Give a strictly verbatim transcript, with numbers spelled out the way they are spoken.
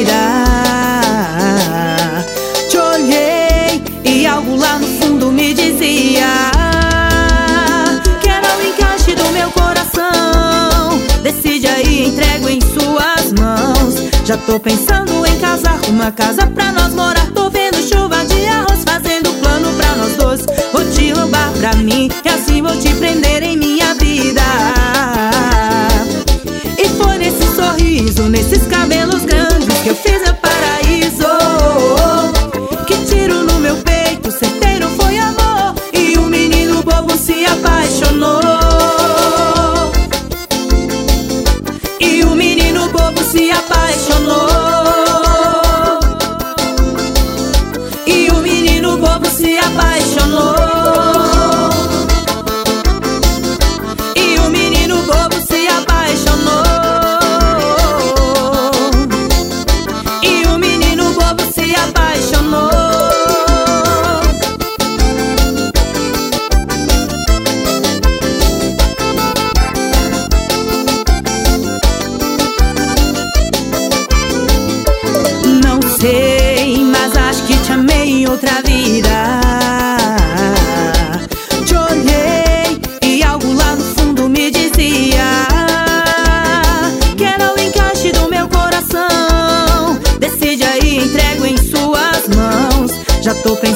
vida. Te olhei e algo lá no fundo me dizia que era o encaixe do meu coração. Decide aí, entrego em suas mãos. Já tô pensando em casar, uma casa pra nós morar. Tô vendo chuva de arroz, fazendo plano pra nós dois. Vou te roubar pra mim e assim vou te prender em minha vida. E foi nesse sorriso, nesses cabelos grandes que eu fiz meu paraíso. Que tiro no meu peito, certeiro foi amor. E o menino bobo se apaixonou. E o menino bobo se apaixonou. E o menino bobo se apaixonou. E o menino bobo se apaixonou. E o menino bobo se apaixonou. Não sei, mas acho que te amei em outra vida. Te olhei e algo lá no fundo me dizia que era o encaixe do meu coração. Decide aí, entrego em suas mãos. Já tô pensando